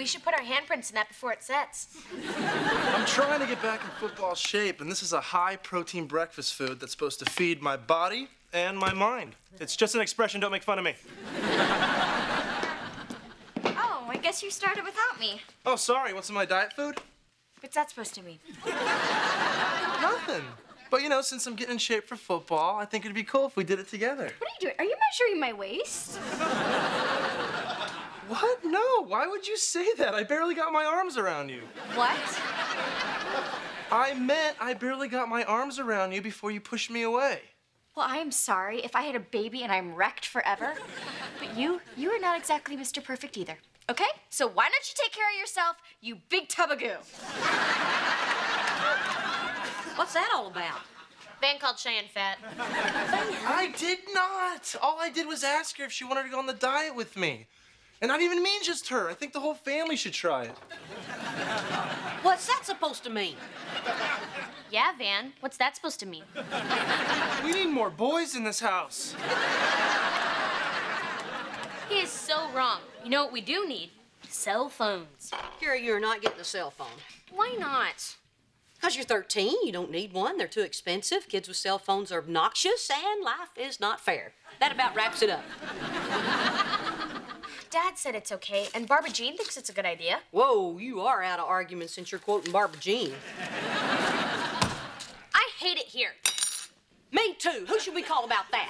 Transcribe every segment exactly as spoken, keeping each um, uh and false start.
we should put our handprints in that before it sets. I'm trying to get back in football shape, and this is a high-protein breakfast food that's supposed to feed my body and my mind. It's just an expression, don't make fun of me. Oh, I guess you started without me. Oh, sorry, what's in my diet food? What's that supposed to mean? Nothing. But, you know, since I'm getting in shape for football, I think it'd be cool if we did it together. What are you doing? Are you measuring my waist? What? No, why would you say that? I barely got my arms around you. What? I meant I barely got my arms around you before you pushed me away. Well, I am sorry if I had a baby and I'm wrecked forever. But you, you are not exactly Mister Perfect either. Okay? So why don't you take care of yourself, you big tub of goo? What's that all about? Van called Cheyenne fat. I did not. All I did was ask her if she wanted to go on the diet with me. And I didn't even mean just her. I think the whole family should try it. What's that supposed to mean? Yeah, Van. What's that supposed to mean? We need more boys in this house. He is so wrong. You know what we do need? Cell phones. Kira, you're not getting a cell phone. Why not? Because you're thirteen, you don't need one. They're too expensive. Kids with cell phones are obnoxious, and life is not fair. That about wraps it up. Dad said it's okay, and Barbara Jean thinks it's a good idea. Whoa, you are out of argument since you're quoting Barbara Jean. I hate it here. Me too. Who should we call about that?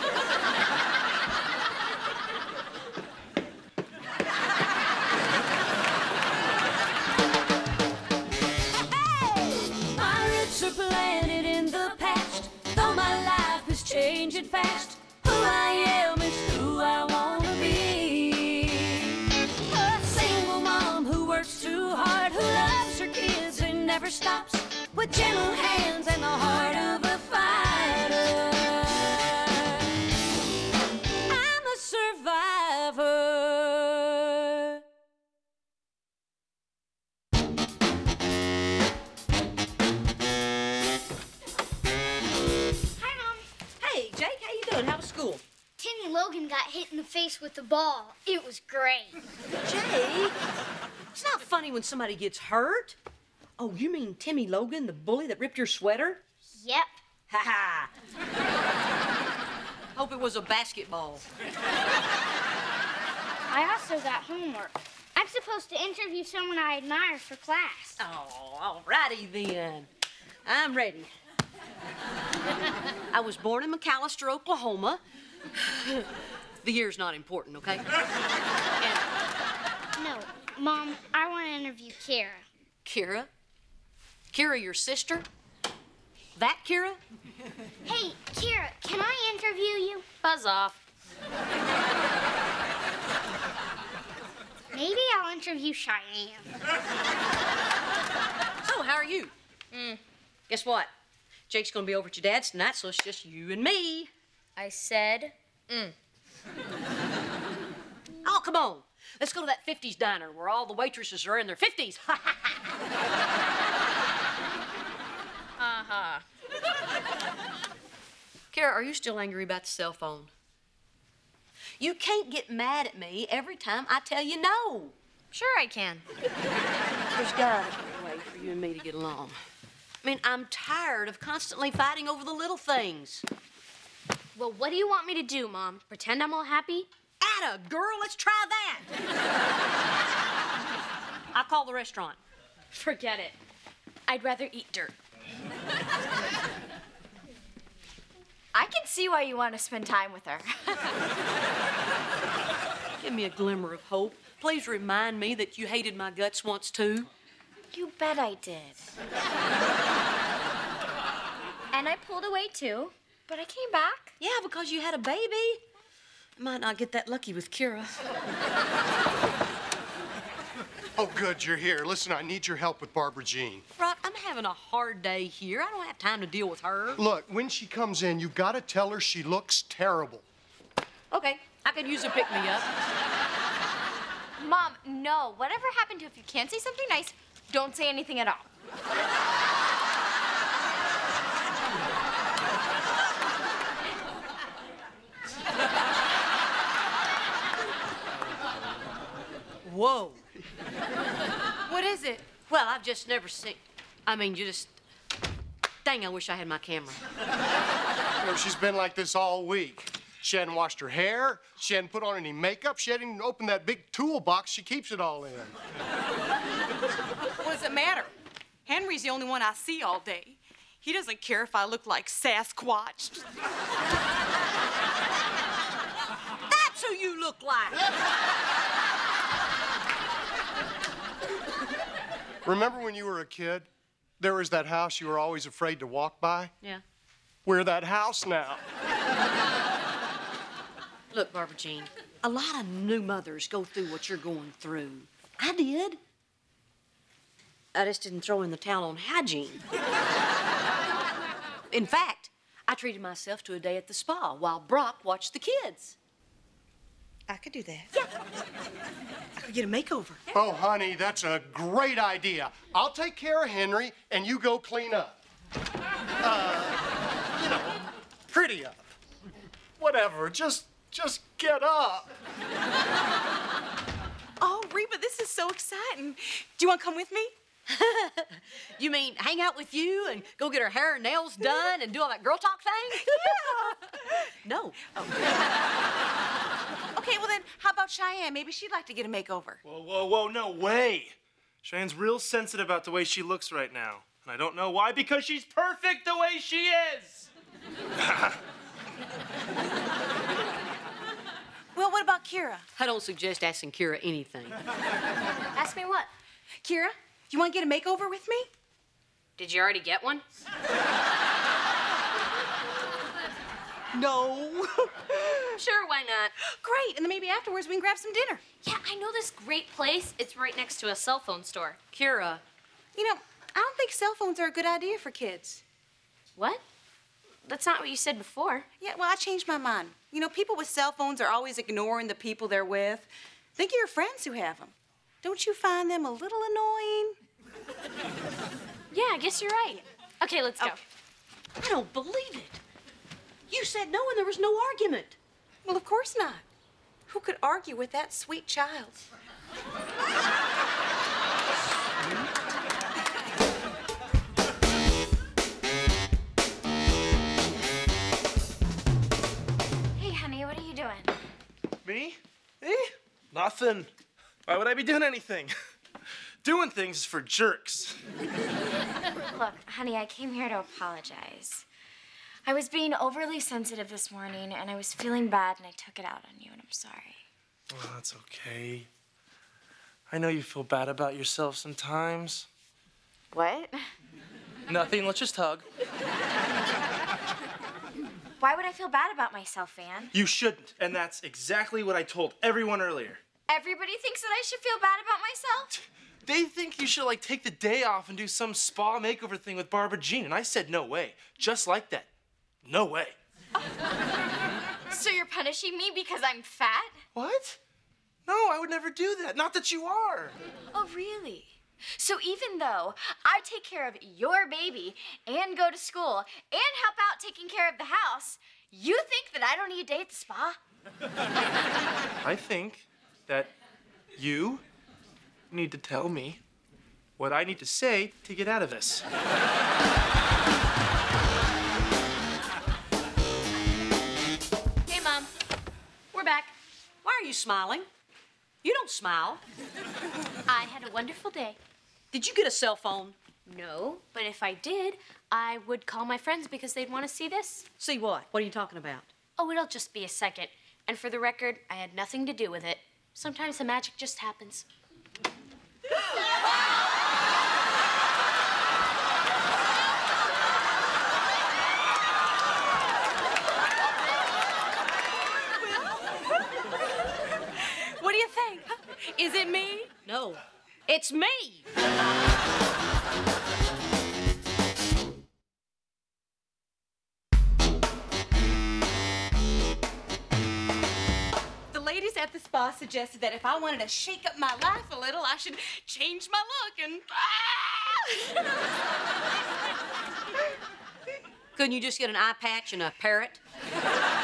Pirates are planted in the past, though my life is changing fast. Who I am is who I wanna be. A single mom who works too hard, who loves her kids and never stops, with gentle hands and the heart of a fighter. I'm a survivor. Hi, Mom. Hey, Jake, how you doing? How was school? Timmy Logan got hit in the face with the ball. It was great. Jake, it's not funny when somebody gets hurt. Oh, you mean Timmy Logan, the bully that ripped your sweater? Yep. Ha ha. Hope it was a basketball. I also got homework. I'm supposed to interview someone I admire for class. Oh, all righty then. I'm ready. I was born in McAllister, Oklahoma. The year's not important, okay? And No, Mom, I want to interview Kira. Kira? Kira, your sister? That Kira? Hey, Kira, can I interview you? Buzz off. Maybe I'll interview Cheyenne. So, how are you? Mm. Guess what? Jake's gonna be over at your dad's tonight, so it's just you and me. I said, mm. Oh, come on. Let's go to that fifties diner where all the waitresses are in their fifties. Uh-huh. Kara, are you still angry about the cell phone? You can't get mad at me every time I tell you no. Sure I can. There's gotta be a way for you and me to get along. I mean, I'm tired of constantly fighting over the little things. Well, what do you want me to do, Mom? Pretend I'm all happy? Atta, girl, let's try that. I'll call the restaurant. Forget it. I'd rather eat dirt. I can see why you want to spend time with her. Give me a glimmer of hope. Please remind me that you hated my guts once, too. You bet I did. And I pulled away, too, but I came back. Yeah, because you had a baby. I might not get that lucky with Kira. Oh, good, you're here. Listen, I need your help with Barbara Jean. Rock, I'm having a hard day here. I don't have time to deal with her. Look, when she comes in, you gotta tell her she looks terrible. Okay, I could use a pick-me-up. Mom, no. Whatever happened to if you can't say something nice, don't say anything at all. Whoa. Well, I've just never seen... I mean, you just... Dang, I wish I had my camera. You know, she's been like this all week. She hadn't washed her hair. She hadn't put on any makeup. She hadn't even opened that big toolbox she keeps it all in. What does it matter? Henry's the only one I see all day. He doesn't care if I look like Sasquatch. That's who you look like. Remember when you were a kid? There was that house you were always afraid to walk by? Yeah. We're that house now. Look, Barbara Jean, a lot of new mothers go through what you're going through. I did. I just didn't throw in the towel on hygiene. In fact, I treated myself to a day at the spa while Brock watched the kids. I could do that. Yeah. I could get a makeover. Oh, honey, that's a great idea. I'll take care of Henry, and you go clean up. Uh, you know, pretty up. Whatever, just, just get up. Oh, Reba, this is so exciting. Do you want to come with me? You mean hang out with you and go get her hair and nails done and do all that girl talk thing? Yeah. No. Okay, well then, how about Cheyenne? Maybe she'd like to get a makeover. Whoa, whoa, whoa, no way. Cheyenne's real sensitive about the way she looks right now. And I don't know why, because she's perfect the way she is. Well, what about Kira? I don't suggest asking Kira anything. Ask me what? Kira, you want to get a makeover with me? Did you already get one? No. Sure, why not? Great, and then maybe afterwards we can grab some dinner. Yeah, I know this great place. It's right next to a cell phone store. Kira, You know, I don't think cell phones are a good idea for kids. What? That's not what you said before. Yeah, well, I changed my mind. You know, people with cell phones are always ignoring the people they're with. Think of your friends who have them. Don't you find them a little annoying? Yeah, I guess you're right. Okay, let's go. I don't believe it. You said no and there was no argument. Well, of course not. Who could argue with that sweet child? Hey, honey, what are you doing? Me? Eh? Nothing. Why would I be doing anything? Doing things is for jerks. Look, honey, I came here to apologize. I was being overly sensitive this morning, and I was feeling bad, and I took it out on you, and I'm sorry. Oh, that's okay. I know you feel bad about yourself sometimes. What? Nothing, let's just hug. Why would I feel bad about myself, Ann? You shouldn't, and that's exactly what I told everyone earlier. Everybody thinks that I should feel bad about myself? They think you should, like, take the day off and do some spa makeover thing with Barbara Jean, and I said no way. Just like that. No way. So you're punishing me because I'm fat? What? No, I would never do that. Not that you are. Oh, really? So even though I take care of your baby and go to school and help out taking care of the house, you think that I don't need a day at the spa? I think that you need to tell me what I need to say to get out of this. Hey, Mom. We're back. Why are you smiling? You don't smile. I had a wonderful day. Did you get a cell phone? No, but if I did, I would call my friends because they'd want to see this. See what? What are you talking about? Oh, it'll just be a second. And for the record, I had nothing to do with it. Sometimes the magic just happens. What do you think? Is it me? No. It's me. The ladies at the spa suggested that if I wanted to shake up my life a little, I should change my look and... Couldn't you just get an eye patch and a parrot? Man,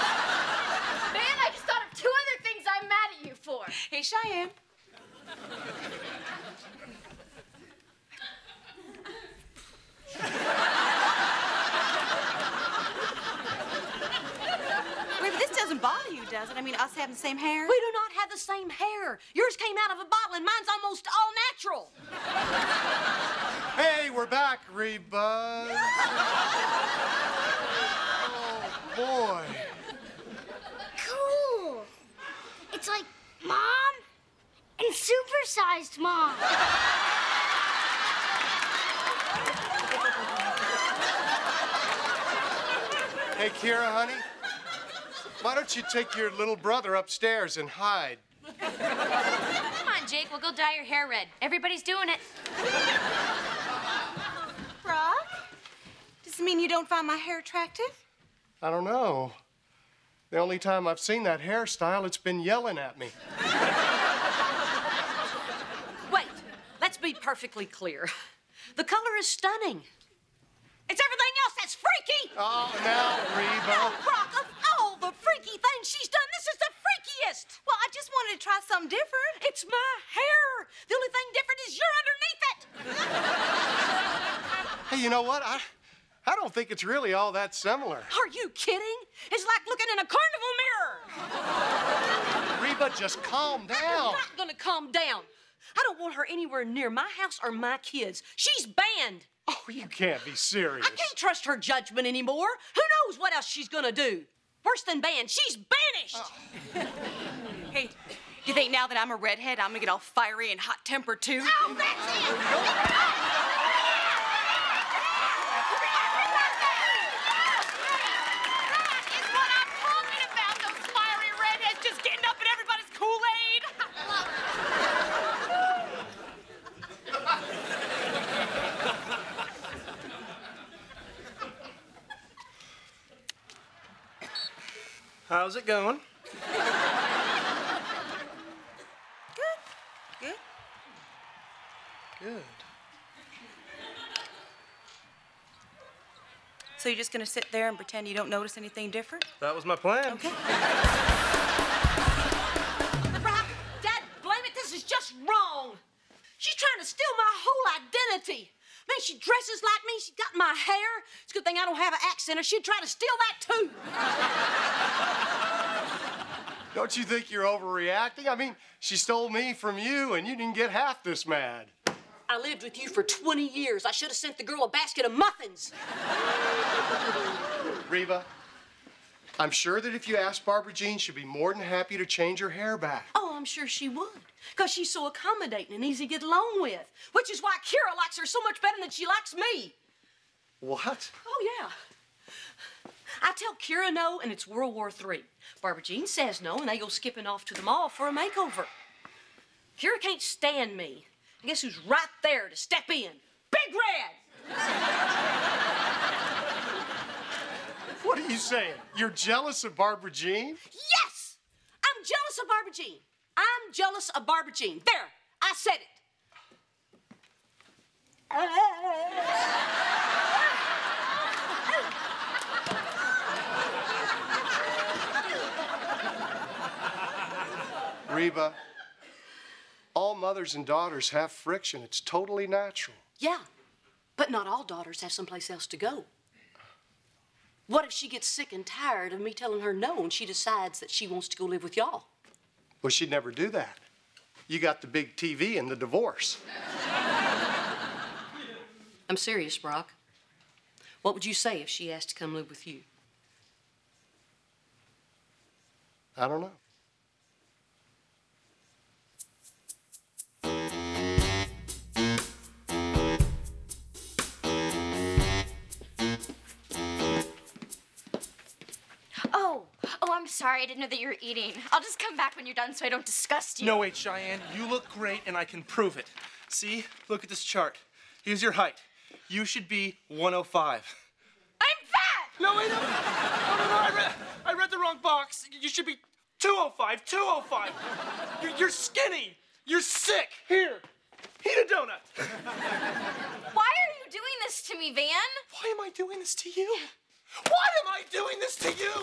I just thought of two other things I'm mad at you for. Hey, Cheyenne. it? I mean, us having the same hair? We do not have the same hair. Yours came out of a bottle and mine's almost all natural. Hey, we're back, Reba. Oh, boy. Cool. It's like Mom and supersized Mom. Hey, Kira, honey, why don't you take your little brother upstairs and hide? Come on, Jake, we'll go dye your hair red. Everybody's doing it. Brock, does it mean you don't find my hair attractive? I don't know. The only time I've seen that hairstyle, it's been yelling at me. Wait, let's be perfectly clear. The color is stunning. It's everything else that's freaky. Oh, now, No, Reba. Brock, of all the freaky things she's done, this is the freakiest. Well, I just wanted to try something different. It's my hair. The only thing different is you're underneath it. Hey, you know what? I, I don't think it's really all that similar. Are you kidding? It's like looking in a carnival mirror. Reba, just calm I'm down. not gonna calm down. I don't want her anywhere near my house or my kids. She's banned. Oh, you can't be serious. I can't trust her judgment anymore. Who knows what else she's gonna do? Worse than banned, she's banished. Oh. Hey, you think now that I'm a redhead, I'm gonna get all fiery and hot-tempered too? Oh, that's it. How's it going? Good. Good. Good. So you're just gonna sit there and pretend you don't notice anything different? That was my plan. Okay. Brock, Dad, blame it. This is just wrong. She's trying to steal my whole identity. Man, she dresses like me. She's got my hair. It's a good thing I don't have an accent, or she'd try to steal that too. Don't you think you're overreacting? I mean, she stole me from you, and you didn't get half this mad. I lived with you for twenty years. I should have sent the girl a basket of muffins. Reba, I'm sure that if you asked Barbara Jean, she'd be more than happy to change her hair back. Oh, I'm sure she would. Because she's so accommodating and easy to get along with. Which is why Kira likes her so much better than she likes me. What? Oh, yeah. I tell Kira no, and it's World War Three. Barbara Jean says no, and they go skipping off to the mall for a makeover. Kira can't stand me. And guess who's right there to step in? Big Red! What are you saying? You're jealous of Barbara Jean? Yes! I'm jealous of Barbara Jean. I'm jealous of Barbara Jean. There, I said it. Reba, all mothers and daughters have friction. It's totally natural. Yeah, but not all daughters have someplace else to go. What if she gets sick and tired of me telling her no and she decides that she wants to go live with y'all? Well, she'd never do that. You got the big T V and the divorce. I'm serious, Brock. What would you say if she asked to come live with you? I don't know. Oh, oh, I'm sorry. I didn't know that you were eating. I'll just come back when you're done so I don't disgust you. No, wait, Cheyenne. You look great, and I can prove it. See? Look at this chart. Here's your height. You should be one oh five. I'm fat! No, wait, no. No, no, no. I read, I read the wrong box. You should be two oh five, two oh five. You're, you're skinny. You're sick. Here, eat a donut. Why are you doing this to me, Van? Why am I doing this to you? Why am I doing this to you?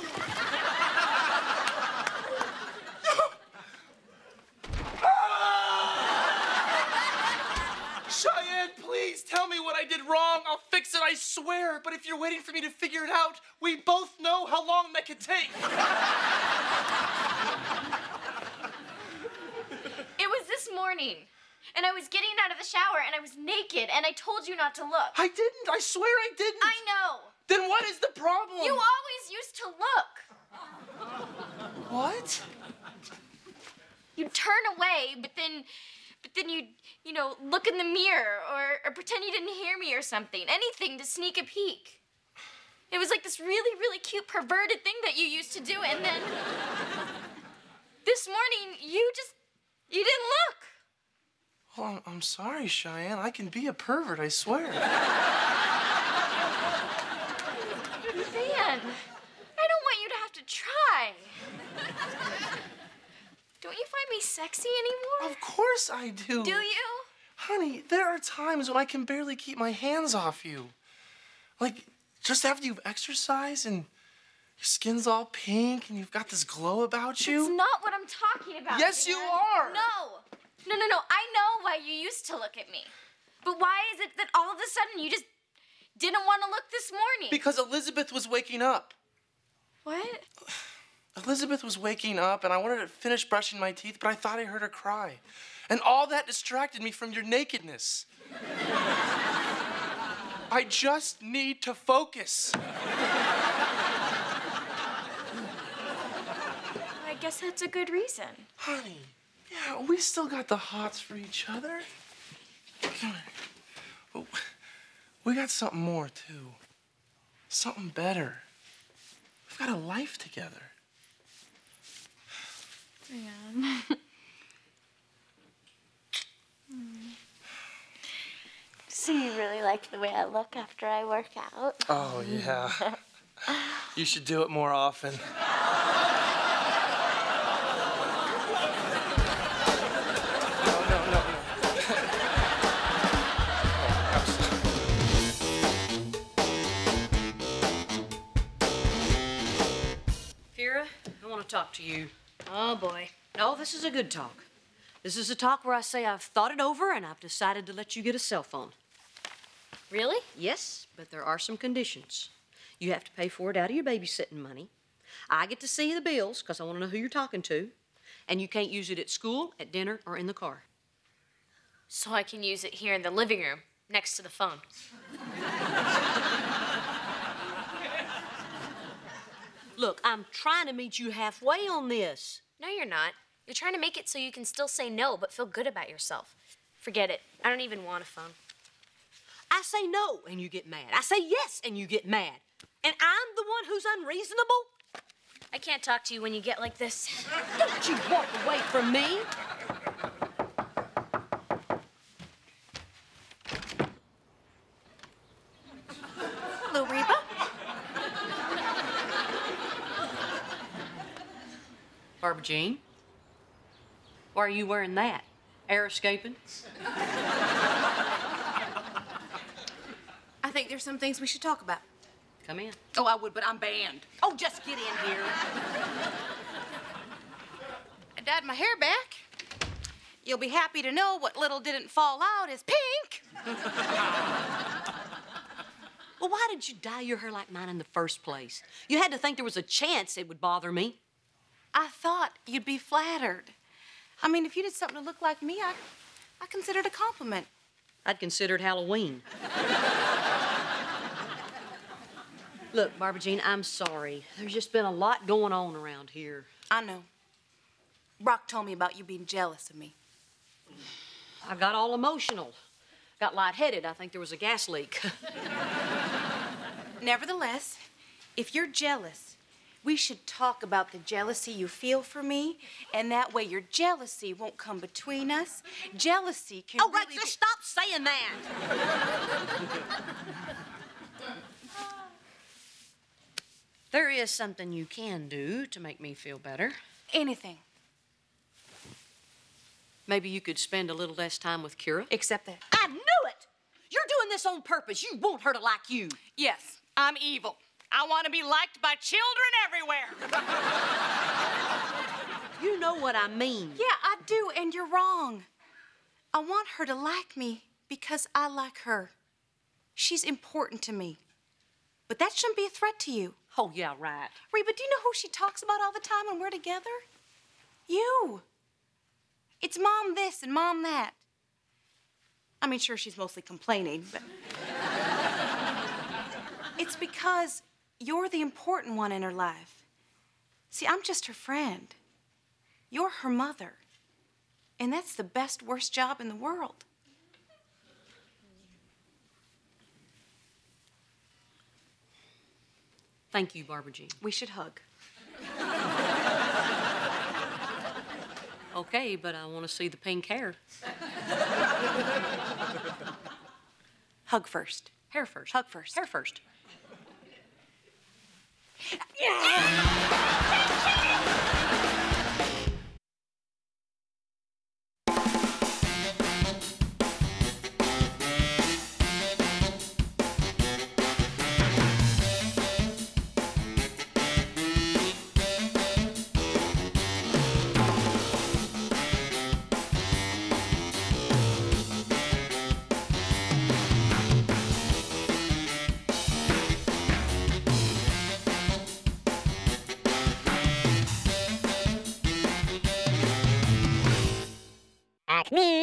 Cheyenne, please Please tell me what I did wrong. I'll fix it, I swear. But if you're waiting for me to figure it out, we both know how long that could take. It was this morning, and I was getting out of the shower, and I was naked, and I told you not to look. I didn't. I swear I didn't. I know. Then what is the problem? You always used to look. What? You'd turn away, but then, but then you'd, you know, look in the mirror or, or pretend you didn't hear me or something. Anything to sneak a peek. It was like this really, really cute perverted thing that you used to do, and then this morning you just, you didn't look. Well, I'm, I'm sorry, Cheyenne. I can be a pervert, I swear. Man, I don't want you to have to try. Don't you find me sexy anymore? Of course I do. Do you? Honey, there are times when I can barely keep my hands off you. Like, just after you've exercised and your skin's all pink and you've got this glow about you. That's not what I'm talking about. Yes, you Dan. are. No. No, no, no. I know why you used to look at me. But why is it that all of a sudden you just didn't want to look this morning? Because Elizabeth was waking up. What? Elizabeth was waking up, and I wanted to finish brushing my teeth, but I thought I heard her cry. And all that distracted me from your nakedness. I just need to focus. I guess that's a good reason. Honey, yeah, we still got the hots for each other. Come here. We got something more, too. Something better. We've got a life together. Man. So you really like the way I look after I work out? Oh, yeah. You should do it more often. No, no, no, no. Kira, I want to talk to you. Oh, boy. No, this is a good talk. This is a talk where I say I've thought it over and I've decided to let you get a cell phone. Really? Yes, but there are some conditions. You have to pay for it out of your babysitting money. I get to see the bills because I want to know who you're talking to. And you can't use it at school, at dinner, or in the car. So I can use it here in the living room, next to the phone. Look, I'm trying to meet you halfway on this. No, you're not. You're trying to make it so you can still say no, but feel good about yourself. Forget it. I don't even want a phone. I say no, and you get mad. I say yes, and you get mad. And I'm the one who's unreasonable? I can't talk to you when you get like this. Don't you walk away from me. Hello, Reba. Barbara Jean, why are you wearing that? Air escaping? I think there's some things we should talk about. Come in. Oh, I would, but I'm banned. Oh, just get in here. I dyed my hair back. You'll be happy to know what little didn't fall out is pink. Well, why did you dye your hair like mine in the first place? You had to think there was a chance it would bother me. I thought you'd be flattered. I mean, if you did something to look like me, I, I consider it a compliment. I'd consider it Halloween. Look, Barbara Jean, I'm sorry. There's just been a lot going on around here. I know. Brock told me about you being jealous of me. I got all emotional. Got lightheaded. I think there was a gas leak. Nevertheless, if you're jealous, we should talk about the jealousy you feel for me, and that way your jealousy won't come between us. Jealousy can Oh, right, really just be- stop saying that. There is something you can do to make me feel better. Anything, Maybe you could spend a little less time with Kira. except that. I knew it! You're doing this on purpose. You want her to like you. Yes, I'm evil. I want to be liked by children everywhere. You know what I mean. Yeah, I do, and you're wrong. I want her to like me Because I like her. She's important to me. But that shouldn't be a threat to you. Oh, yeah, right. Reba, do you know who she talks about all the time when we're together? You. It's mom this and mom that. I mean, sure, she's mostly complaining, but... It's because you're the important one in her life. See, I'm just her friend. You're her mother. And that's the best, worst job in the world. Thank you, Barbara Jean. We should hug. Okay, but I want to see the pink hair. Hug first. Hair first. Hug first. Hair first. Acme!